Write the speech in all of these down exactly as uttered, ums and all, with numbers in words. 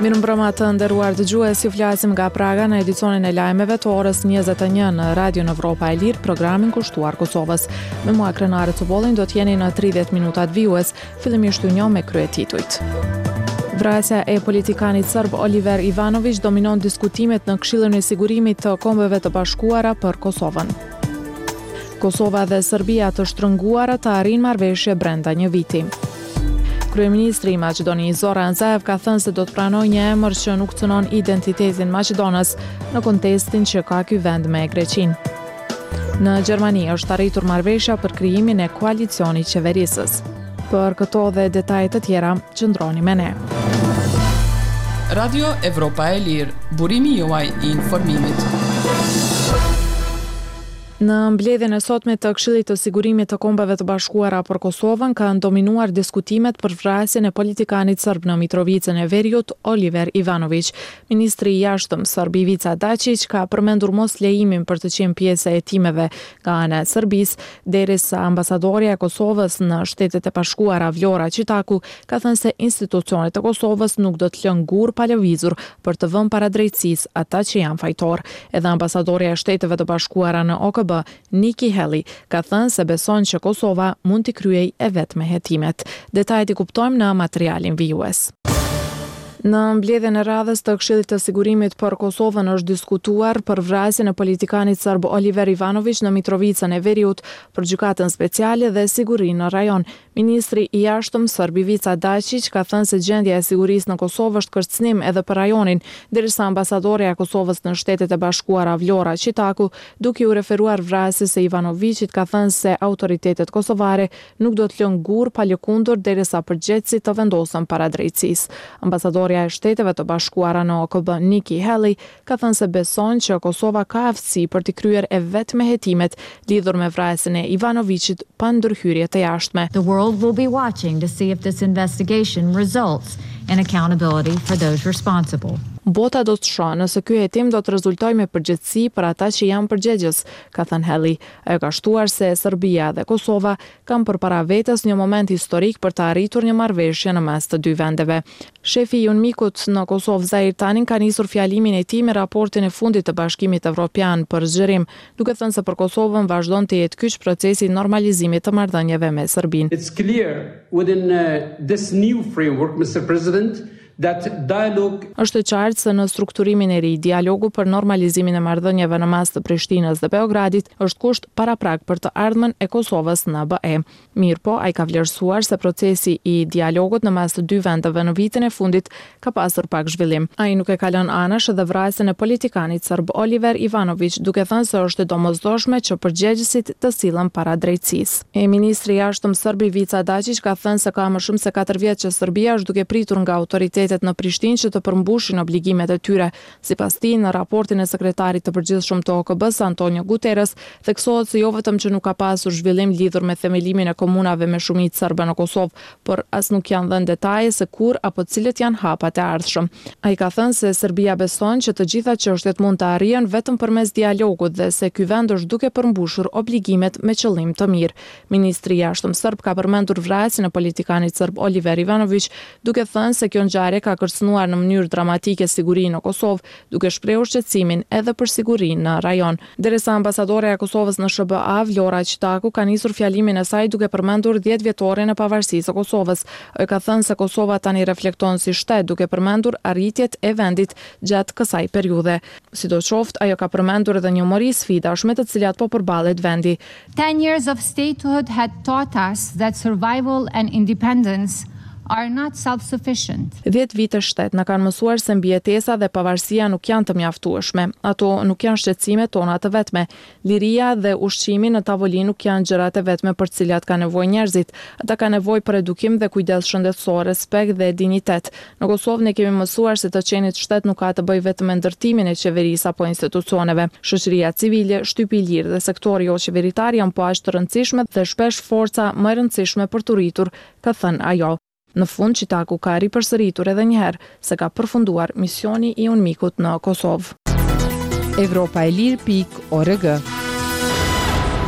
Mirëmbrëma të nderuar dëgjues, ju flasim nga Praga në edicionin e lajmeve të orës njëzet e një në Radio Evropa e Lirë, programin kushtuar Kosovës. Me mua Krenare Cobollin do t'jeni në tridhjetë minutat vijues, fillimisht ju njoh me kryetitujt. Vrasja e politikanit serb Oliver Ivanović dominon diskutimet në Këshillin e Sigurimit të Kombeve të Bashkuara për Kosovën. Kosova dhe Serbia të shtrënguara të arrin marrëveshje brenda një viti. Kryeministri i Maqedonisë Zoran Zaev ka thënë se do të pranojë një emër që nuk cënon identitetin maqedonës në kontestin që ka ky vend me Greqinë. Në Gjermani është arritur marrëveshja për krijimin e koalicionit qeverisës. Për këto dhe detajet të tjera, qëndroni me ne. Radio Evropa e Lirë, burimi juaj i informimit. Në mbledhjen e sotme të Këshillit të Sigurimit të Kombeve të Bashkuara për Kosovën kanë dominuar diskutimet për vrasjen e politikanit serb në Mitrovicën e Veriut, Oliver Ivanović. Ministri i Jashtëm serb Ivica Dačić ka përmendur mos lejimin për të qenë pjesë e hetimeve nga ana e Serbisë, derisa ambasadorja e Kosovës në Shtetet e Bashkuara Vlora Çitaku ka thënë se institucionet e Kosovës nuk do të lënë gur pa lëvizur për të vënë para drejtësisë ata që janë fajtor. Edhe ambasadorja e Shteteve të Bashkuara në O K B Nikki Haley ka thënë se beson që Kosova mund t'i kryej e vetë me hetimet. Detajet i kuptojmë në materialin vijues. Në mbledhjen e radhës të Këshillit të Sigurimit për Kosovën është diskutuar për vrasjen e politikanit serb Oliver Ivanović në Mitrovicën e Veriut për gjykatën speciale dhe sigurinë në rajon. Ministri i Jashtëm serb Ivica Dačić ka thënë se gjendja e sigurisë në Kosovë është kërcënim edhe për rajonin, derisa ambasadorja e Kosovës në Shtetet e Bashkuara Vlora Çitaku, duke u referuar vrasjes së Ivanovićit, ka thënë se autoritetet kosovare nuk do të lënë gur pa lëkundur derisa përgjegjësit të vendosen para drejtësisë. Ambasadorja e Shteteve të Bashkuara në O K B Nikki Haley ka thënë se beson që Kosova ka aftësi për të kryer e vetë me hetimet lidhur me vrasjen e Ivanovićit pa ndërhyrje të jashtme. The world will be watching to see if this investigation results in accountability for those responsible. Bota do të shohë nëse ky hetim do të rezultojë me përgjegjësi për ata që janë përgjegjës, ka thënë Haley. Ajo ka shtuar se Serbia dhe Kosova kanë përpara vetes një moment historik për të arritur një marrëveshje në mes të dy vendeve. Shefi i UNMIK-ut në Kosovë Zahir Tanin ka nisur fjalimin e tij me raportin e fundit të Bashkimit Evropian për zgjerim, duke thënë se për Kosovën vazhdon të jetë kyç procesi i normalizimit të marrëdhënieve me Serbinë. It's clear within uh, this new framework, Mister President, that dialogue Është e qartë se në strukturimin e ri, dialogu për normalizimin e marrëdhënieve në mes të Prishtinës dhe Beogradit është kusht paraprag për të ardhmen e Kosovës në B E. Mirpo, ai ka vlerësuar se procesi i dialogut në mes të dy vendeve në vitin e fundit ka pasur pak zhvillim. Ai nuk e ka lënë anash edhe vrasjen e politikanit serb Oliver Ivanović, duke thënë se është e domosdoshme që përgjegjësit të sillen para drejtësisë. E ministri i Jashtëm serb Ivica Dačić ka thënë se ka më shumë se katër vjet që Serbia është duke pritur nga autoritetet në Prishtinë që të përmbushin obligimet e tyre. Sipas tij, në raportin e sekretarit të përgjithshëm të O K B-s Antonio Guterres, theksohet se jo vetëm që nuk ka pasur zhvillim lidhur me themelimin e komunave me shumicë serbe në Kosovë, por as nuk janë dhënë detaje se kur apo cilët janë hapat e ardhshëm. Ai ka thënë se Serbia beson që të gjitha çështjet mund të arrihen vetëm përmes dialogut dhe se ky vend është duke përmbushur obligimet me qëllim të mirë. Ministri i Jashtëm serb ka përmendur vrasjen e politikanit serb Oliver Ivanović, duke thënë se kjo ngjarje ka kërcënuar në mënyrë dramatike sigurinë në Kosovë, duke shprehur shqetësimin edhe për sigurinë në rajon. Derisa ambasadorja e Kosovës në S B A Vlora Çitaku ka nisur fjalimin e saj duke përmendur dhjetë vjetorin e pavarësisë së Kosovës. Ai ka thënë se Kosova tani reflekton si shtet, duke përmendur arritjet e vendit gjatë kësaj periudhe. Sidoqoftë, ajo ka përmendur edhe një mori sfidash me të cilat po përballet vendi. Ten years of statehood had taught us that survival and independence are not self-sufficient. Dhjetë vite shtet na kanë mësuar se mbijetesa dhe pavarësia nuk janë të mjaftueshme. Ato nuk janë shqetësimet tona të vetme. Liria dhe ushqimi në tavolinë nuk janë gjërat e vetme për të cilat ka nevojë njerëzit. Ata kanë nevojë për edukim dhe kujdes shëndetësor, respekt dhe dinjitet. Në Kosovë ne kemi mësuar se të qenit shtet nuk ka të bëjë vetëm me ndërtimin e qeverisë apo institucioneve. Shoqëria civile, shtypi i lirë dhe sektori jo qeveritar janë po aq të rëndësishme dhe shpesh forca më e rëndësishme për të rritur, ka thënë ajo. Në fund, Çitaku ka ripërsëritur edhe një herë se ka përfunduar misioni i UNMIK-ut në Kosovë. Evropa e Lirë pikë org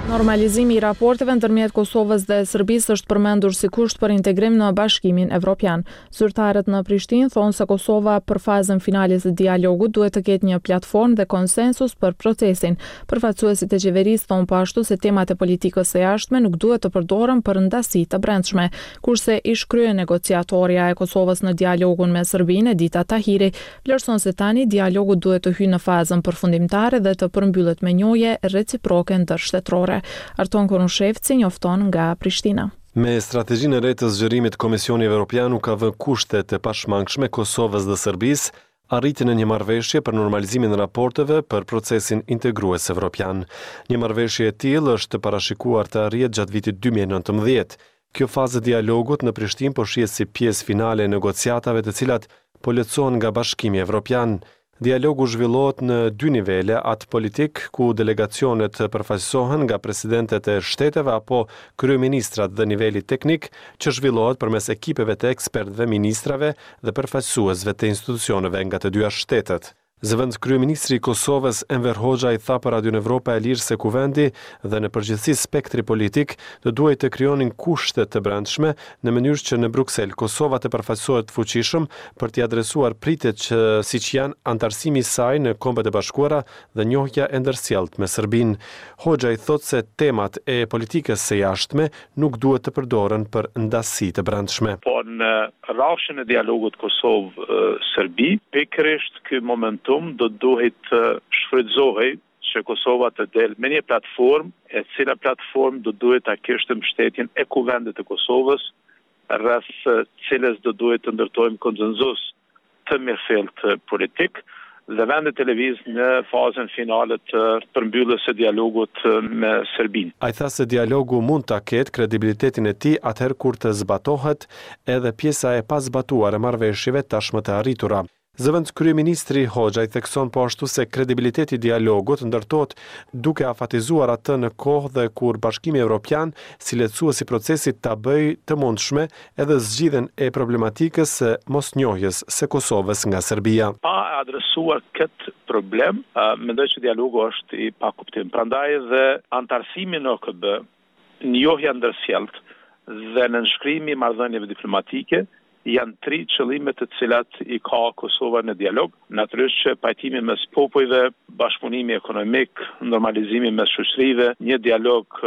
Normalizimi i raporteve ndërmjet Kosovës dhe Serbisë është përmendur si kusht për integrim në Bashkimin Evropian. Zyrtarët në Prishtinë thonë se Kosova për fazën finale të dialogut duhet të ketë një platformë dhe konsensus për procesin. Përfaqësuesit e qeverisë thonë po ashtu se temat e politikës së jashtme nuk duhet të përdoren për ndasi të brendshme. Kurse ish krye negociatorja e Kosovës në dialogun me Serbinë, Edita Tahiri, vlerëson se tani dialogu duhet të hyjë në fazën përfundimtare dhe të përmbyllet me njohje reciproke ndërshtetrore. Arton Konushevci njofton nga Prishtina. Me strategjinë e re të zgjerimit, Komisioni Evropian u ka vënë kushte të pashmangshme Kosovës dhe Serbisë arritjen e një marrëveshje për normalizimin e raporteve për procesin integrues evropian. Një marrëveshje e tillë është parashikuar të arrihet gjatë vitit dy mijë e nëntëmbëdhjetë. Kjo fazë e dialogut në Prishtinë po shihet si pjesë finale e negociatave të cilat po lehtësohen nga Bashkimi Evropian. Dialogu zhvillohet në dy nivele, atë politik, ku delegacionet përfaqësohen nga presidentet e shteteve apo kryeministrat, dhe niveli teknik, që zhvillohet përmes ekipeve të ekspertëve, ministrave dhe përfaqësuesve të institucioneve nga të dyja shtetet. Zëvend kryeministri i Kosovës Enver Hoxha i tha për Radion Evropa e Lirë se kuvendi dhe në përgjithësi spektri politik do duhet të krijonin kushte të brendshme në mënyrë që në Bruksel Kosova të përfaqësohet fuqishëm për t'i adresuar pritjet që siç janë antarësimi i saj në Kombet e Bashkuara dhe njohja e ndërsjellët me Serbinë. Hoxha i thotë se temat e politikës së jashtme nuk duhet të përdoren për ndasi të brendshme. Po në rrafshin e dialogut Kosovë-Serbi, pikërisht ky moment do duhet të shfrytëzohej që Kosova të del me një platformë, e cila platformë do duhet ta kishte mbështetjen e kuvendit të Kosovës, rreth cilës do duhet të ndërtojmë konsenzus të mirëfillt politik dhe vendet e lëviz në fazën finale të përmbylljes së dialogut me Serbinë. Ai tha se dialogu mund ta ketë kredibilitetin e tij atëherë kur të zbatohet edhe pjesa e pazbatuar e marrëveshjeve tashmë të arritura. Zëvend kryeministri Hoxha i thekson po ashtu se kredibiliteti i dialogut ndërtohet duke afatizuar atë në kohë dhe kur Bashkimi Evropian si lehtësues i procesit ta bëjë të mundshme edhe zgjidhjen e problematikës së mosnjohjes së Kosovës nga Serbia. Pa adresuar këtë problem, mendoj që dialogu është i pakuptim. Prandaj dhe antarësimi në O K B, njohja ndërsjellët dhe nënshkrimi i marrëdhënieve diplomatike janë tri qëllimet të cilat i ka Kosova në dialog. Natyrisht që pajtimi mes popujve, bashkëpunimi ekonomik, normalizimi mes shoqërive, një dialog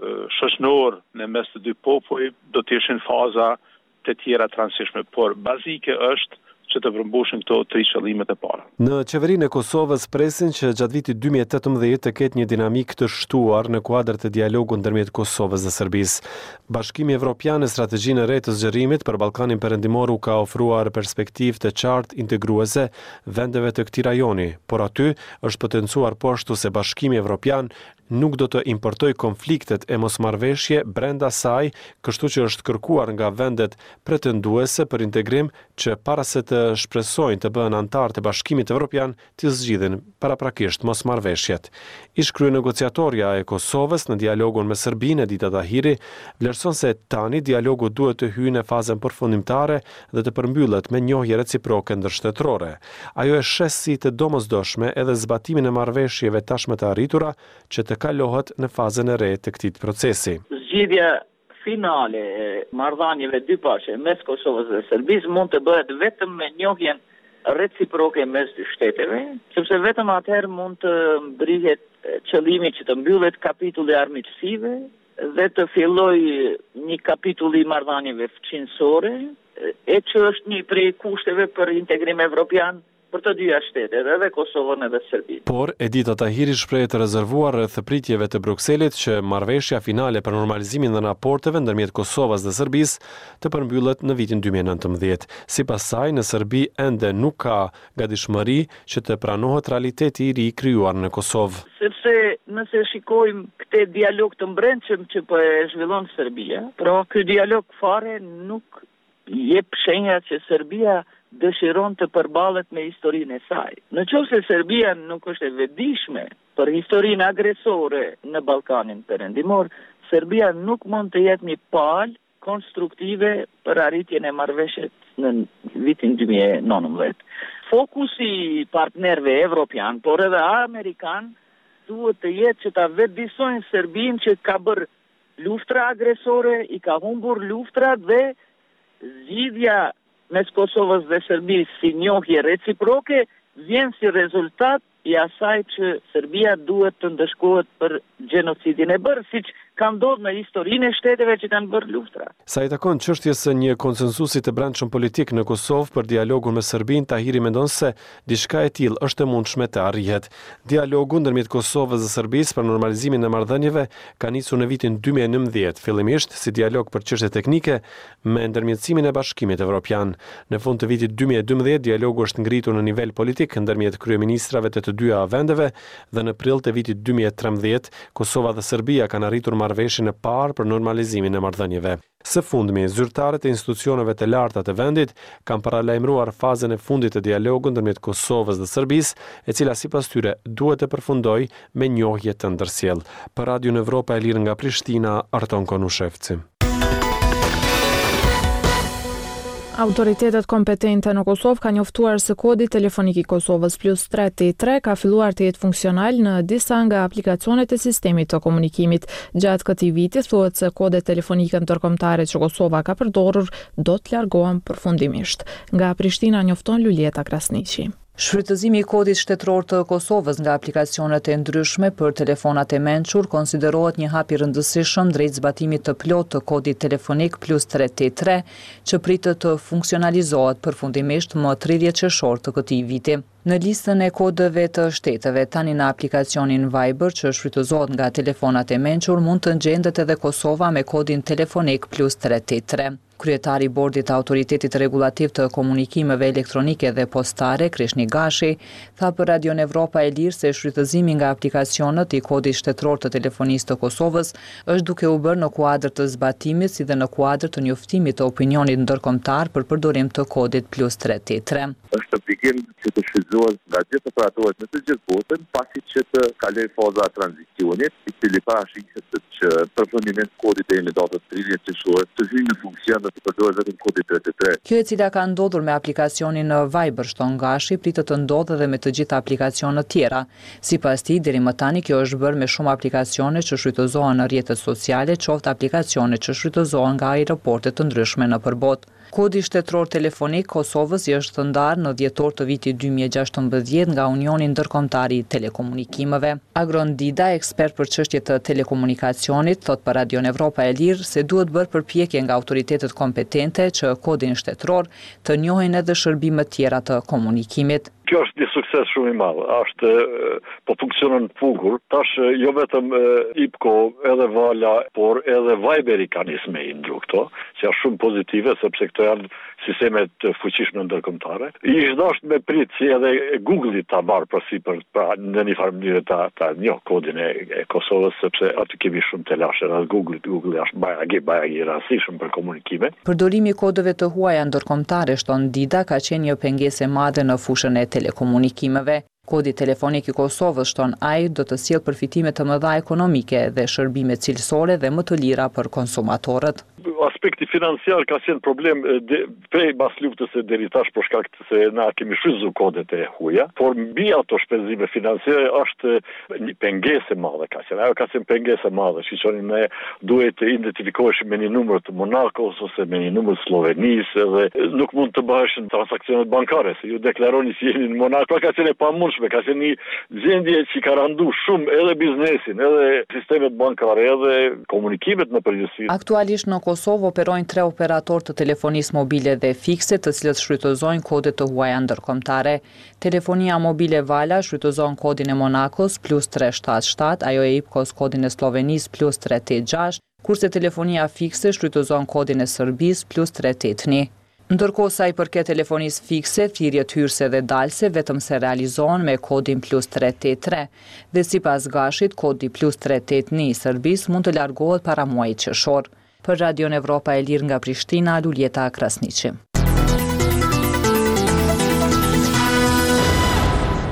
shoqëror në mes të dy popujve do të ishin faza të tjera transishme, por bazike është që të përmbushin këto tri qëllimet e para. Në qeverinë e Kosovës presin që gjatë vitit dy mijë e tetëmbëdhjetë të ketë një dinamik të shtuar në kuadër të dialogut ndërmjet Kosovës dhe Serbisë. Bashkimi Evropian në strategjinë e re të zgjerimit për Ballkanin Perëndimor u ka ofruar perspektivë të qartë integruese vendeve të këtij rajoni, por aty është potencuar po ashtu se Bashkimi Evropian nuk do të importoj konfliktet e mosmarrveshje brenda saj, kështu që është kërkuar nga vendet pretenduese për integrim që para se të shpresojnë të bëhen antar të Bashkimit Evropian të zgjidhin paraprakisht mosmarrveshjet. Ish kryenegociatorja e Kosovës në dialogun me Serbinë, Edita Tahiri, vlerëson se tani dialogu duhet të hyjë në fazën përfundimtare dhe të përmbyllet me njohje reciproke ndërshtetrore. Ajo e shes si të domosdoshme edhe zbatimin e marrëveshjeve tashmë të arritura që të kalohet në fazën e re të këtij procesi. Zgjidhja finale e marrëdhënieve dypashe mes Kosovës dhe Serbisë mund të bëhet vetëm me njohjen reciproke mes dy shteteve, sepse vetëm atëherë mund të mbrihet qëllimi që të mbyllet kapitulli i armiqësive dhe të fillojë një kapitull i marrëdhënieve fqinësore, e që është një prej kushteve për integrim evropian për të dyja shtetet, edhe Kosovën edhe Serbinë. Por Edita Tahiri shpreh të rezervuar rreth pritjeve të Brukselit që marrëveshja finale për normalizimin e raporteve ndërmjet Kosovës dhe Serbisë të përmbyllet në vitin dy mijë e nëntëmbëdhjetë. Sipas saj, në Serbi ende nuk ka gatishmëri që të pranohet realiteti i ri krijuar në Kosovë. Sepse nëse shikojmë këtë dialog të brendshëm që po e zhvillon Serbia, pra ky dialog fare nuk jep shenja që Serbia dëshiron të përballet me historinë e saj. Në qoftë se Serbia nuk është e vetëdijshme për historinë agresore në Ballkanin Perëndimor, Serbia nuk mund të jetë një palë konstruktive për arritjen e marrëveshjes në vitin dy mijë e nëntëmbëdhjetë. Fokusi i partnerëve evropian, por edhe amerikan, duhet të jetë që ta vetëdijsojnë Serbinë që ka bërë luftra agresore, i ka humbur luftrat dhe zgjidhja mes Kosovës dhe Serbisë si njohje reciproke vjen si rezultat i asaj që Serbia duhet të ndëshkohet për gjenocidin e bërë, siç ka ndodhur në historinë e shteteve që kanë bërë luftra. Sa i takon çështjes së një konsensusi të brendshëm politik në Kosovë për dialogun me Serbinë, Tahiri mendon se diçka e tillë është e mundshme të arrihet. Dialogu ndërmjet Kosovës dhe Serbisë për normalizimin e marrëdhënieve ka nisur në vitin dy mijë e nëntëdhjetë, fillimisht si dialog për çështje teknike me ndërmjetësimin e Bashkimit Evropian. Në fund të vitit dy mijë e dymbëdhjetë, dialogu është ngritur në nivel politik ndërmjet kryeministrave të të dyja vendeve dhe në prill të vitit dy mijë e trembëdhjetë, Kosova dhe Serbia kanë arritur marrëveshjen e parë për normalizimin e marrëdhënieve. Së fundmi, zyrtarët e institucioneve të larta të vendit kanë paralajmëruar fazën e fundit të dialogut ndërmjet Kosovës dhe Serbisë, e cila sipas tyre duhet të përfundojë me njohje të ndërsjellë. Për Radio Evropa e Lirë nga Prishtina, Arton Konushevci. Autoritetet kompetente në Kosovë kanë njoftuar se kodi telefonik i Kosovës plus tre te tre ka filluar të jetë funksional në disa nga aplikacionet e sistemit të komunikimit. Gjatë këtij viti thuhet se kodet telefonike ndërkombëtare që Kosova ka përdorur do të largohen përfundimisht. Nga Prishtina njofton Lulieta Krasniqi. Shfrytëzimi i kodit shtetëror të Kosovës nga aplikacionet e ndryshme për telefonat e mençur konsiderohet një hap i rëndësishëm drejt zbatimit të plotë të kodit telefonik plus tre te tre, që pritet të funksionalizohet përfundimisht më tridhjetë qershor të këtij viti. Në listën e kodeve të shteteve, tani në aplikacionin Viber që shfrytëzohet nga telefonat e mençur, mund të gjendet edhe Kosova me kodin telefonik plus tre te tre. Kryetari i Bordit të Autoritetit Rregullativ të Komunikimeve Elektronike dhe Postare, Krishni Gashi, tha për Radio Evropa e Lirë se shfrytëzimi nga aplikacionet i kodit shtetëror të telefonisë të Kosovës është duke u bërë në kuadër të zbatimit si dhe në kuadër të njoftimit të opinionit ndërkombëtar për përdorim të kodit plus tre te tre. Është obligim që të shfrytëzohet nga gjithë operatorët në të gjithë botën, pasi që të kalojë faza e tranzicionit, i cili parashikset që përfundimet kodit deri në datën tridhjetë qershor të hyjë në funksion dhe të përdoret vetëm kodi tre te tre. Kjo e cila ka ndodhur me aplikacionin në Viber, shton Gashi, pritet të ndodhë edhe me të gjitha aplikacionet tjera. Sipas tij, deri më tani kjo është bërë me shumë aplikacione që shfrytëzohen në rrjetet sociale, qoftë aplikacione që shfrytëzohen nga aeroporte të ndryshme nëpër botë. Kodi shtetëror telefonik Kosovës i është ndarë në dhjetor të vitit dy mijë e gjashtëmbëdhjetë nga Unioni Ndërkombëtar i Telekomunikimeve. Agron Dida, ekspert për çështje të telekomunikacionit, thot për Radio Evropa e Lirë se duhet bërë përpjekje nga autoritetet kompetente që kodin shtetëror të njohin edhe shërbime tjera të komunikimit. Kjo është një sukses shumë i madh. Është po funksionon bukur. Tash jo vetëm I P K O, edhe Vala, por edhe Viberi kanë nisë me ndru këto, që është shumë pozitive sepse këto janë sistemet të fuqishme ndërkombëtare. I dashur me prit si edhe Google-i ta marrë përsipër pra në një farë mënyrë ta ta njoh kodin e, e Kosovës sepse aty kemi shumë telashe. Edhe Google, Google është bajagi bajagi i rastishëm për komunikime. Përdorimi i kodeve të huaja ndërkombëtare, shton Dida, ka qenë një pengesë e madhe në fushën e telekomunikimeve. Kodi telefonik i Kosovës, shton ai, do të sjellë përfitime të mëdha ekonomike dhe shërbime cilësore dhe më të lira për konsumatorët. Aspekti financiar ka qenë problem de, prej pas luftës e deri tash për shkak se na kemi shfrytzuar kodet e huaja, por mbi ato shpenzime financiare është një pengesë e madhe ka qenë. Ajo ka qenë pengesë e madhe, shiqoni ne duhet të identifikoheshim me një numër të Monakos ose me një numër të Slovenisë dhe nuk mund të bëhesh transaksionet bankare, se ju deklaroni si jeni në Monako, pra ka qenë e pamundshme, ka qenë një gjendje që ka randu shumë edhe biznesin, edhe sistemet bankare, edhe komunikimet në përgjithësi. Aktualisht në Kosovë operojnë tre operator të telefonisë mobile dhe fikse, të cilët shfrytëzojnë kode të huaja ndërkombëtare. Telefonia mobile Vala shfrytëzon kodin e Monakos plus tre shtatë shtatë, ajo e I P K O-s kodin e Slovenisë plus tre tetë gjashtë, kurse telefonia fikse shfrytëzon kodin e Serbisë plus tre tetë një. Ndërkohë sa I përket telefonisë fikse, thirrjet hyrëse dhe dalse vetëm se realizohen me kodin plus tre tetë tre, dhe sipas Gashit, kodi plus tre tetë një I Serbisë mund të largohet para muajit qershor. Për Radio Evropa e Lirë nga Prishtina, Lulieta Krasniqi. Në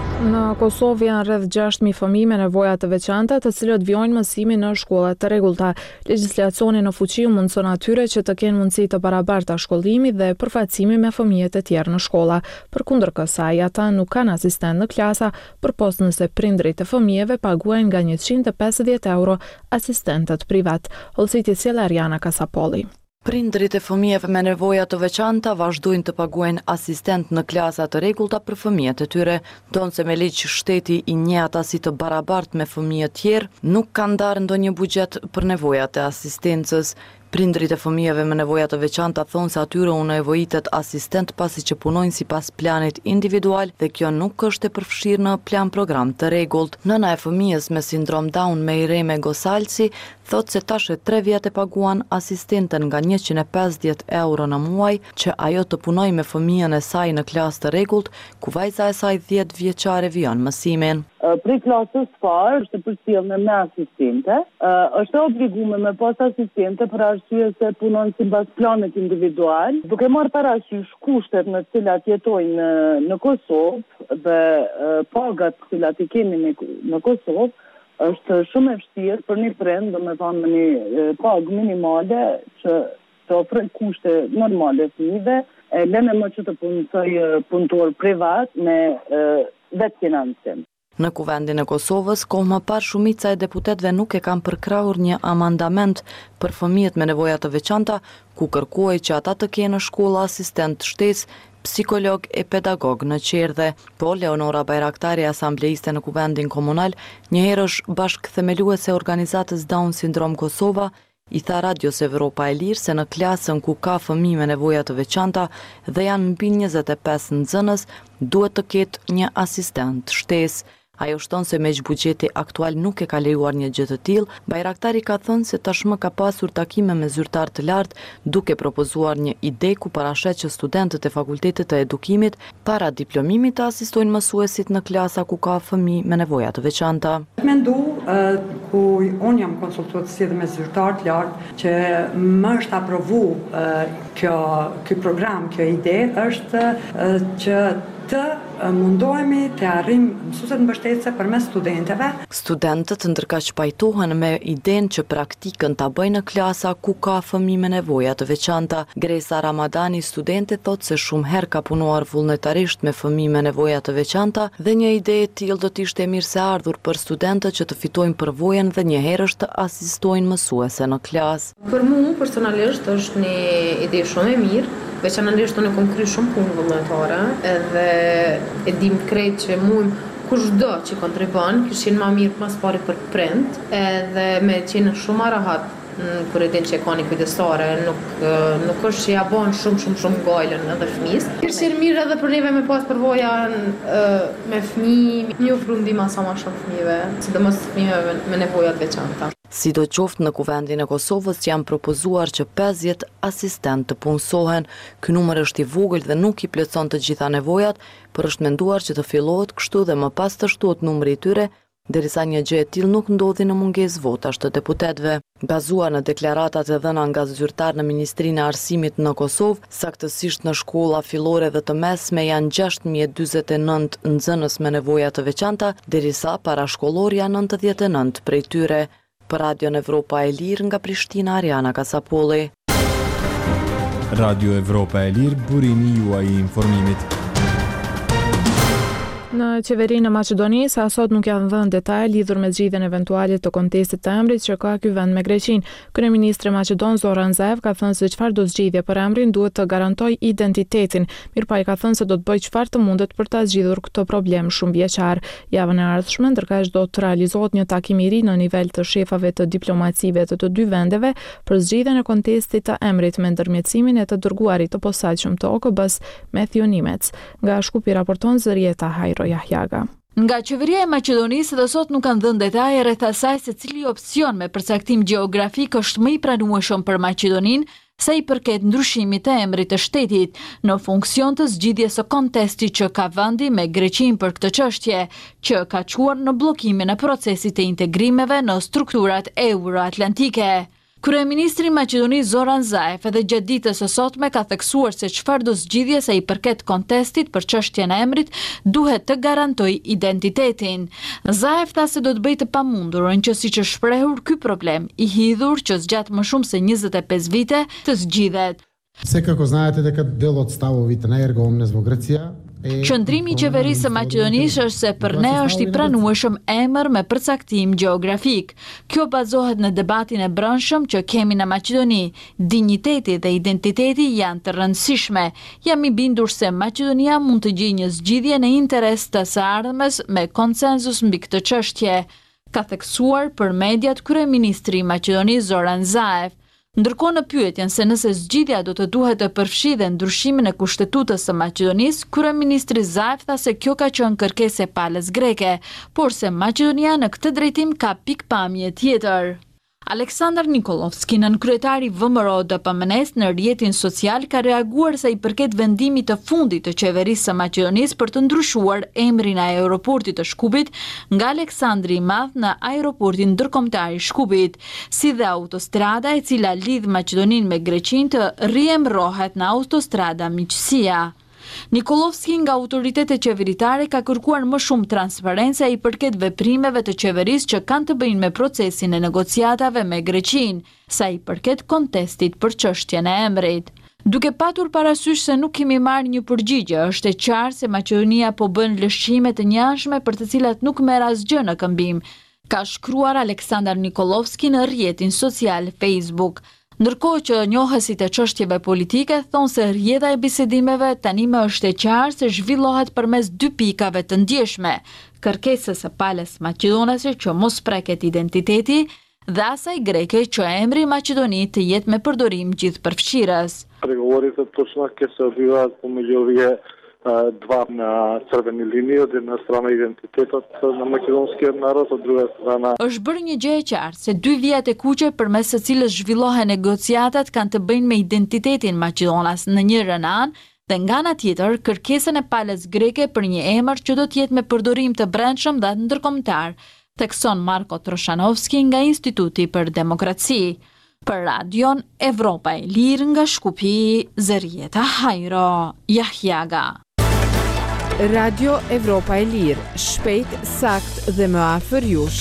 Kosovë janë rreth gjashtë mijë fëmijë me nevoja të veçanta, të cilët vijojnë mësimin në shkolla të rregullta. Legjislacioni në fuqi u mundson atyre që të kenë mundësi të barabarta shkollimi dhe përfaqësimi me fëmijët e tjerë në shkolla. Përkundër kësaj, ata nuk kanë asistent në klasa, përpost nëse prindrit e fëmijëve paguajnë nga njëqind e pesëdhjetë euro asistentët privat. Hollësiti sjell Ariana Kasapolli. Prindrit e fëmijëve me nevoja të veçanta vazhdojnë të paguajnë asistent në klasa të rregullta për fëmijët e tyre, donse me ligj shteti i njeh ata si të barabartë me fëmijët tjerë, nuk ka ndarë ndonjë buxhet për nevojat e asistencës. Prindrit e fëmijëve me nevoja të veçanta thonë se atyre u nevojitet asistent pasi që punojnë sipas planit individual dhe kjo nuk është e përfshirë në plan program të rregullt. Nëna e fëmijës me sindrom Down Mejreme Gosalci thotë se tash e tre vjet e paguan asistenten nga njëqind e pesëdhjetë euro në muaj që ajo të punoj me fëmijën e saj në klasë të rregullt, ku vajza e saj dhjetë vjeçare vijon mësimin. Prej klasës parë është përcjellë me asistente, është obligume me pas asistente për arsye se punon sipas planit individual, duke marrë parasysh kushtet në të cilat jetojnë në Kosovë dhe pagat të cilat i kemi në Kosovë, është shumë e vështirë për një prind, domethënë me një pagë minimale që të ofrojë kushte normale fëmijëve, lënë më që të punësoj punëtor privat me vetë financim. Në Kuvendin e Kosovës, kohë më parë shumica e deputetëve nuk e kanë përkrahur një amandament për fëmijët me nevoja të veçanta, ku kërkohej që ata të kenë në shkolla asistent shtesë, psikolog e pedagog në qerdhe. Po, Leonora Bajraktari, asambleiste në Kuvendin Komunal, njëherë është bashkëthemeluese e organizatës Down Syndrom Kosova, i tha Radios Evropa e Lirë se në klasën ku ka fëmijë me nevoja të veçanta dhe janë mbi njëzet e pesë nxënës, duhet të ketë një asistent shtesë. Ajo shton se me buxheti aktual nuk e ka lejuar një gjë të tillë. Bajraktari ka thënë se tashmë ka pasur takime me zyrtar të lartë, duke propozuar një ide ku parashet që studentët e Fakultetit të Edukimit para diplomimit të asistojnë mësuesit në klasa ku ka fëmijë me nevoja të veçanta. Mendu uh, ku unë jam konsultuar si dhe me zyrtar të lartë që më është aprovu uh, kjo, kjo program, kjo ide është uh, që të mundohemi të arrim mësuesit mbështetëse përmes studentëve. Studentët ndërkaq pajtohen me idenë që praktikën ta bëjnë në klasa ku ka fëmijë me nevoja të veçanta. Gresa Ramadani, studente, thotë se shumë herë ka punuar vullnetarisht me fëmijë me nevoja të veçanta dhe një ide e tillë do të ishte mirë se ardhur për studentët që të fitojnë përvojën dhe një herësh të asistojnë mësuese në klasë. Për mua personalisht është një ide shumë e mirë. Veçanërisht unë kam kryer shumë punë vullnetare edhe e dim krejt që mund kushdo që kontribon, kishin më mirë mas pari për prind, edhe me qenë shumë më rahat kur e din që e ka një kujdestare, nuk, nuk është që ja bon shumë shumë shumë gojlën edhe fëmis. Kishin mirë edhe për neve me pas përvoja me fëmijë, një ofru ndihmë sa më shumë fëmijëve, sidomos fëmijëve me nevojat veçanta. Sidoqoftë në Kuvendin e Kosovës janë propozuar që pesëdhjetë asistent të punësohen. Ky numër është i vogël dhe nuk i plotson të gjitha nevojat, por është menduar që të fillohet kështu dhe më pas të shtohet numri i tyre, derisa një gjë e tillë nuk ndodhi në mungesë votash të deputetëve. Bazuar në deklaratat e dhëna nga zyrtar në Ministrinë e Arsimit në Kosovë, saktësisht në shkolla fillore dhe të mesme janë gjashtë mijë e dyzet e nëntë nxënës me nevoja të veçanta, derisa parashkollor janë nëntëdhjetë e nëntë prej tyre. Për Radio Evropa e Lirë nga Prishtina, Ariana Kasapolli. Radio Evropa e Lirë, burimi juaj i informimit. Në qeverinë e Maqedonisë, asot nuk janë dhënë detaj lidhur me zgjidhjen eventuale të kontestit të emrit që ka ky vend me Greqinë. Kryeministri maqedon Zoran Zaev ka thënë se çfarë do zgjidhje për emrin duhet të garantojë identitetin. Mirpaj ka thënë se do të bëjë çfarë të mundet për ta zgjidhur këtë problem shumë vjeçar. Javën e ardhshme, ndërkaq do të realizohet një takim i ri në nivel të shefave të diplomacive të të dy vendeve për zgjidhjen e kontestit të emrit me ndërmjetësimin e të dërguarit të posaçëm të O K B-s Matthew Nimec. Nga Shkupi raporton Zërieta Hajro Jahjaga. Nga qeveria e Maqedonisë dhe sot nuk kanë dhënë detaje rreth asaj se cili opsion me përcaktim gjeografik është më i pranueshëm për Maqedoninë sa i përket ndryshimit të emrit të shtetit në funksion të zgjidhjes së kontestit që ka vendi me Greqinë për këtë çështje, që ka çuar në bllokimin e procesit të integrimeve në strukturat euroatlantike. Kryeministri i Maqedonisë Zoran Zaev edhe gjatë ditës së sotme ka theksuar se çfarëdo zgjidhje sa i përket kontestit për çështjen e emrit duhet të garantojë identitetin. Zaev tha se do të bëjë të pamundurën që siç është shprehur ky problem i hidhur që zgjat më shumë se njëzet e pesë vite të zgjidhet. Секако знаете дека дел од ставовите на ергомнес во Грција Qëndrimi i qeverisë së Maqedonisë është se për ne është i pranueshëm emër me përcaktim gjeografik. Kjo bazohet në debatin e brendshëm që kemi në Maqedoni. Dinjiteti dhe identiteti janë të rëndësishme. Jam i bindur se Maqedonia mund të gjejë një zgjidhje në interes të së ardhmes me konsenzus mbi këtë çështje, ka theksuar për mediat kryeministri i Maqedonisë Zoran Zaev. Ndërkohë në pyetjen se nëse zgjidhja do të duhet të përfshijë ndryshimin e kushtetutës së Maqedonisë, kryeministri Zaev tha se kjo ka qenë kërkesë e palës greke, por se Maqedonia në këtë drejtim ka pikpamje tjetër. Aleksandar Nikolovski, nënkryetari V M R O D P M N-s në rrjetin social, ka reaguar sa i përket vendimit të fundit të qeverisë së Maqedonisë për të ndryshuar emrin e aeroportit të Shkupit nga Aleksandri i Madh në aeroportin ndërkombëtar i Shkupit, si dhe autostrada e cila lidh Maqedoninë me Greqinë të riemërohet në autostrada Miqësia. Nikolovski nga autoritetet qeveritare ka kërkuar më shumë transparencë i përket veprimeve të qeverisë që kanë të bëjnë me procesin e negociatave me Greqinë, sa i përket kontestit për çështjen e emrit. Duke patur parasysh se nuk kemi marrë një përgjigje, është e qartë se Maqedonia po bën lëshime të njashme për të cilat nuk merr asgjë në këmbim, ka shkruar Aleksandar Nikolovski në rrjetin social Facebook. Ndërkohë që njohësit e çështjeve politike thonë se rrjedha e bisedimeve tani më është e qartë se zhvillohet përmes dy pikave të ndjeshme, kërkesës së palës maqedonase që mos preket identiteti dhe asaj greke që emri Maqedoni të jetë me përdorim gjithëpërfshirës. Преговорите точно ќе се одвиваат помеѓу овие два на црвени линии, од една страна идентитетот на македонскиот народ, од друга страна. Është bërë një gjë e qartë se dy vijat e kuqe përmes së cilës zhvillohen negociatat kanë të bëjnë me identitetin Maqedonas në njërin anë dhe nga ana tjetër kërkesën e palës greke për një emër që do të jetë me përdorim të brendshëm dhe ndërkombëtar, thekson Marko Troshanovski nga Instituti për Demokraci. Për radion Evropa e Lirë nga Shkupi, Zerieta Hajro, Jahjaga. Radio Evropa e Lirë, shpejt, sakt dhe më afër jush.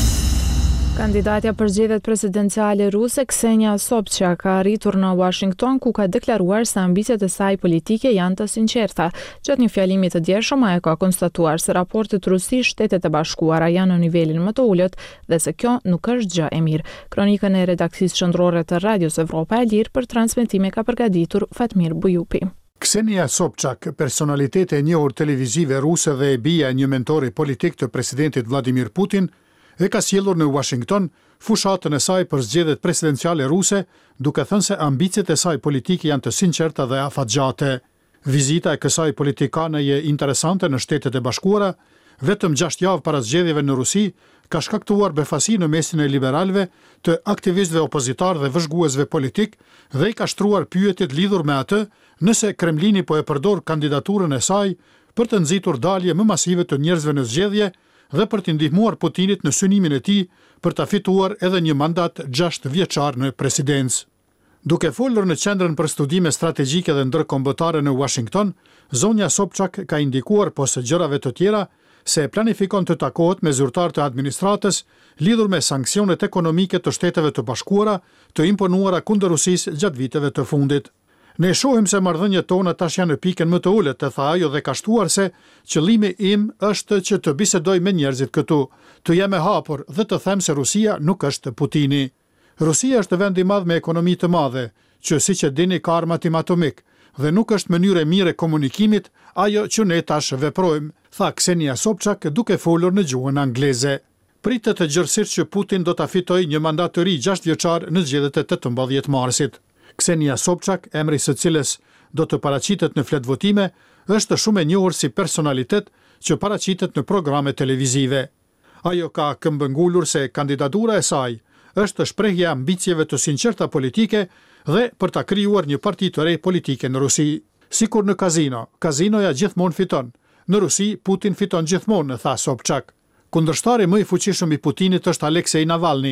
Kandidatja për zgjedhjet presidenciale ruse Ksenia Sobchak ka arritur në Washington ku ka deklaruar se ambicet e saj politike janë të sinqerta. Gjatë një fjalimi të djeshëm ajo ka konstatuar se raportet Rusi Shtetet e Bashkuara janë në nivelin më të ulët dhe se kjo nuk është gjë e mirë. Kronikën e redakcisë qendrore të Radios Evropa e Lirë për transmetime ka përgatitur Fatmir Bujupi. Ksenia Sobchak, personalitete e njohur televizive ruse dhe e bija e një mentori politik të presidentit Vladimir Putin, e ka sjellur në Washington fushatën e saj për zgjedhjet presidenciale ruse, duke thënë se ambicet e saj politike janë të sinqerta dhe afatgjate. Vizita e kësaj politikane je interesante në Shtetet e Bashkuara, vetëm gjashtë javë para zgjedhjeve në Rusi, ka shkaktuar befasi në mesin e liberalëve, të aktivistëve opozitar dhe vëzhguesve politik dhe i ka shtruar pyetjet lidhur me atë nëse Kremlini po e përdor kandidaturën e saj për të nxitur dalje më masive të njerëzve në zgjedhje dhe për të ndihmuar Putinit në synimin e tij për ta fituar edhe një mandat gjashtë vjeçar në presidencë. Duke folur në Qendrën për Studime Strategjike dhe Ndërkombëtare në Washington, zonja Sobchak ka indikuar posë gjërave të tjera se planifikon të takohet me zyrtar të administratës lidhur me sanksionet ekonomike të Shteteve të Bashkuara të imponuara kundër Rusisë gjatë viteve të fundit. Ne shohim se marrëdhëniet tona tash janë në pikën më të ulët, të tha ajo dhe ka shtuar se qëllimi im është që të bisedoj me njerëzit këtu, të jam e hapur dhe të them se Rusia nuk është Putini. Rusia është vend i madh me ekonomi të madhe, që siç e dini ka armë atomik dhe nuk është mënyrë e mirë e komunikimit ajo që ne tash veprojmë, tha Ksenia Sobchak duke folur në gjuhën angleze. Pritet të gjërësisht që Putin do ta fitojë një mandat të ri gjashtë vjeçar në zgjedhjet e tetëmbëdhjetë marsit. Ksenia Sobchak, emri së cilës do të paraqitet në fletvotime, është shumë e njohur si personalitet që paraqitet në programe televizive. Ajo ka këmbëngulur se kandidatura e saj është shprehje e ambicieve të sinqerta politike dhe për ta krijuar një parti të re politike në Rusi. Sikur në kazino, kazinoja gjithmonë fiton. Në Rusi, Putin fiton gjithmonë, tha Sobchak. Kundërshtari më i fuqishëm i Putinit është Aleksej Navalny,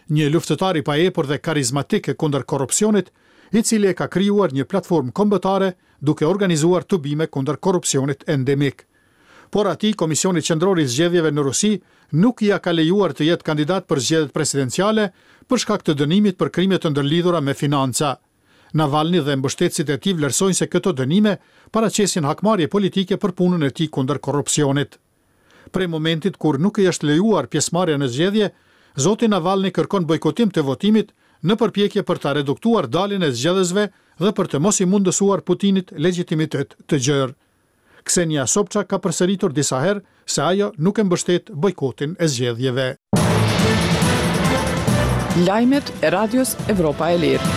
një luftëtar i paepër dhe karizmatik kundër korrupsionit, i cili e ka krijuar një platformë kombëtare duke organizuar tubime kundër korrupsionit endemik. Por atij Komisioni Qendror i Zgjedhjeve në Rusi nuk ia ka lejuar të jetë kandidat për zgjedhjet presidenciale për shkak të dënimit për krime të ndërlidhura me financa. Navalny dhe mbështetësit e tij vlerësojnë se këto dënime paraqesin hakmarrje politike për punën e tij kundër korrupsionit. Prej momentit kur nuk i është lejuar pjesëmarrja në zgjedhje, zoti Navalny kërkon bojkotim të votimit në përpjekje për ta reduktuar daljen e zgjedhësve dhe për të mos i mundësuar Putinit legjitimitet të gjerë. Ksenia Sobçak ka përsëritur disa herë se ajo nuk e mbështet bojkotin e zgjedhjeve. Lajmet e Radios Evropa e Lirë.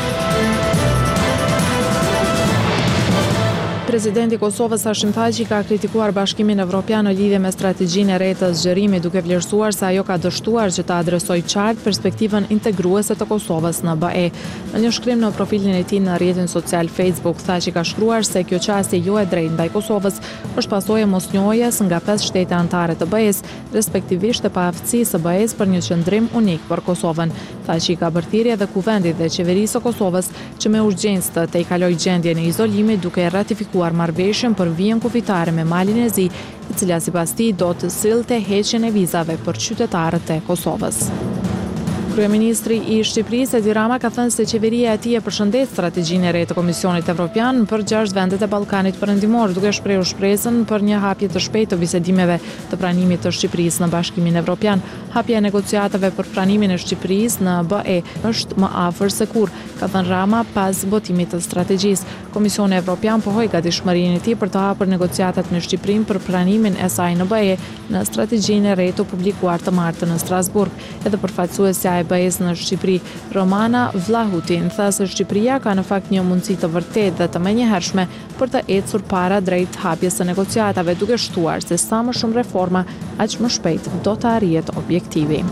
Presidenti i Kosovës Hashim Thaçi ka kritikuar Bashkimin Evropian në lidhje me strategjinë e re të zgjerimit, duke vlerësuar se ajo ka dështuar që ta adresojë qartë perspektivën integruese të Kosovës në B E. Në një shkrim në profilin e tij në rrjetin social Facebook, Thaçi ka shkruar se kjo çështje jo e drejtë ndaj Kosovës është pasojë e mosnjohjes nga pesë shtete anëtare të B E-s, respektivisht e paaftësisë së B E-s për një qëndrim unik për Kosovën. Thaçi ka bërthirrje edhe kuvendit dhe qeverisë së Kosovës që me urgjencë të tejkalojë gjendjen e izolimit duke ratifikuar marrëveshjen për vijën kufitare me Malin e Zi, e cila sipas tij do të sillte heqjen e vizave për qytetarët e Kosovës. Kryeministri i Shqipërisë Edi Rama ka thënë se qeveria e tij e përshëndet strategjinë e re të Komisionit Evropian për gjashtë vendet e Ballkanit Perëndimor, duke shprehur shpresën për një hapje të shpejtë të bisedimeve të pranimit të Shqipërisë në Bashkimin Evropian. Hapja e negociatave për pranimin e Shqipërisë në B E është më afër se kurrë, ka thënë Rama pas votimit të strategjisë. Komisioni Evropian pohoi gatishmërinë e tij për të hapur negociatat me Shqipërinë për pranimin e saj në B E në strategjinë e re të publikuar të martën në Strasburg. Edhe përfaqësuesja e B E-s në Shqipëri, Romana Vlahutin, tha se Shqipëria ka në fakt një mundësi të vërtetë dhe të menjëhershme për të ecur para drejt hapjes së negociatave, duke shtuar se sa më shumë reforma, aq më shpejt do të arrihet objektivi.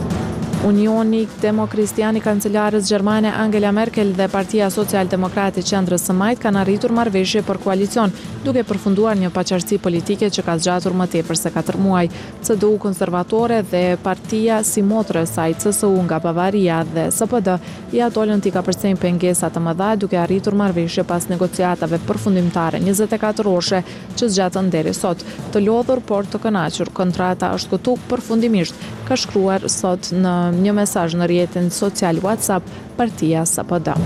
Unioni Demokristian i kancelarës gjermane Angela Merkel dhe Partia Social-Demokrate e Qendrës së Majt kanë arritur marrëveshje për koalicion, duke përfunduar një paqartësi politike që ka zgjatur më tepër se katër muaj. C D U konservatore dhe partia si motrë e saj C S U nga Bavaria dhe S P D ja dolën t'i kapërcejnë pengesa të mëdha duke arritur marrëveshje pas negociatave përfundimtare njëzet e katër orëshe që zgjatën deri sot. Të lodhur por të kënaqur, kontrata është këtu përfundimisht, ka shkruar sot në një mesazh në rrjetin social WhatsApp partia S P D.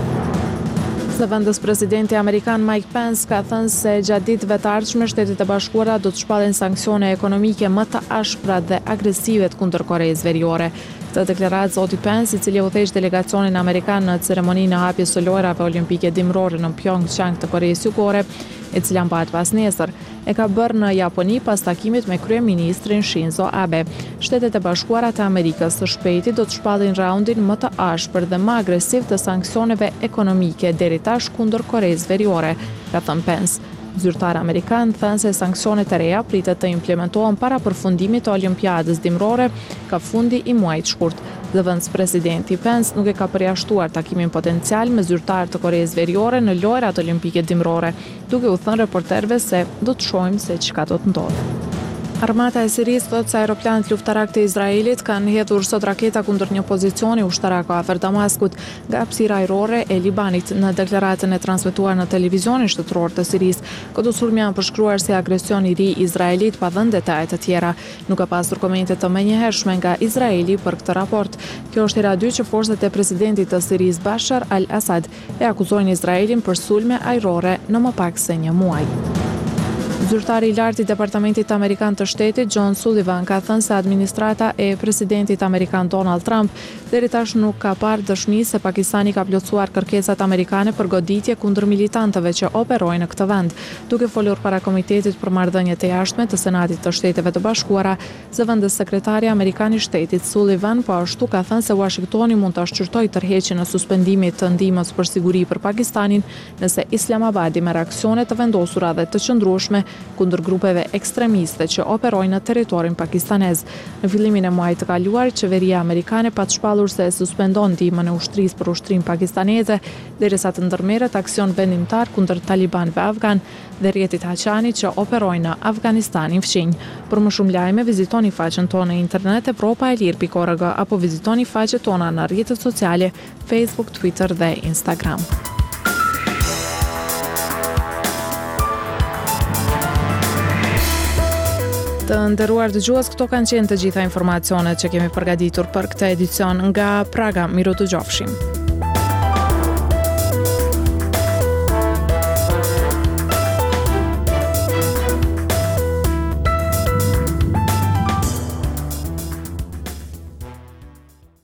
Zëvendës presidenti amerikan Mike Pence ka thënë se gjatë ditëve të ardhshme Shtetet e Bashkuara do të shpallin sanksione ekonomike më të ashpra dhe agresive kundër Koreas Veriore. Këtë deklaratë zoti Pence, i cili udhëheq delegacionin amerikan në ceremoninë e hapjes së lojrave olimpike dimrore në Pyeongchang të Koreas Jugore, e cila mbahet pas nesër, e ka bërë në Japoni pas takimit me kryeministrin Shinzo Abe. Shtetet e Bashkuara të Amerikës së shpejti do të shpallin raundin më të ashpër dhe më agresiv të sanksioneve ekonomike deri tash kundër Koreas Veriore, ka thënë Pence. Zyrtar amerikan thënë se sanksionet e reja pritet të implementohen para përfundimit të Olimpiadës dimrore ka fundi i muajit shkurt. Zëvendës presidenti Pence nuk e ka përjashtuar takimin potencial me zyrtar të Koreas Veriore në lojrat olimpike dimrore, duke u thënë reporterëve se do të shohim se çka do të ndodhë. Armata e Sirisë thotë se aeroplanët luftarak të Izraelit kanë hedhur sot raketa kundër një pozicioni ushtarak afër Damaskut nga hapësira ajrore e Libanit. Në deklaratën e transmetuar në televizionin shtetëror të Sirisë, këto sulme janë përshkruar si agresion i ri i Izraelit pa dhënë detaje të tjera. Nuk ka pasur komente të menjëhershme nga Izraeli për këtë raport. Kjo është hera e dytë që forcat e presidentit të Sirisë Bashar al-Assad e akuzojnë Izraelin për sulme ajrore në më pak se një muaj. Zyrtari i lartë i Departamentit Amerikan të Shtetit, John Sullivan, ka thënë se administrata e presidentit amerikan Donald Trump deri tash nuk ka parë dëshmi se Pakistani ka plotësuar kërkesat amerikane për goditje kundër militantëve që operojnë në këtë vend. Duke folur para Komitetit për Marrëdhëniet e Jashtme të Senatit të Shteteve të Bashkuara, zëvendës sekretari amerikan i Shtetit Sullivan po ashtu ka thënë se Washingtoni mund ta shqyrtojë tërheqjen e suspendimit të ndihmës për siguri për Pakistanin nëse Islamabadi merr aksione të vendosura dhe të qëndrueshme kundër grupeve ekstremiste që operojnë në territorin pakistanez. Në fillimin e muajit të kaluar, qeveria amerikane pa të shpallur se suspendon ndihmën e ushtrisë për ushtrim pakistaneze, derisa të ndërmerret aksion vendimtar kundër talibanëve afgan dhe rrjetit Haqani që operojnë në Afganistanin fqinj. Për më shumë lajme, vizitoni faqen tonë në internet evropa e lirë pikë org apo vizitoni faqet tona në rrjetet sociale Facebook, Twitter dhe Instagram. Të nderuar dëgjues, këto kanë qenë të gjitha informacionet që kemi përgatitur për këtë edicion nga Praga. Miru të gjofshim.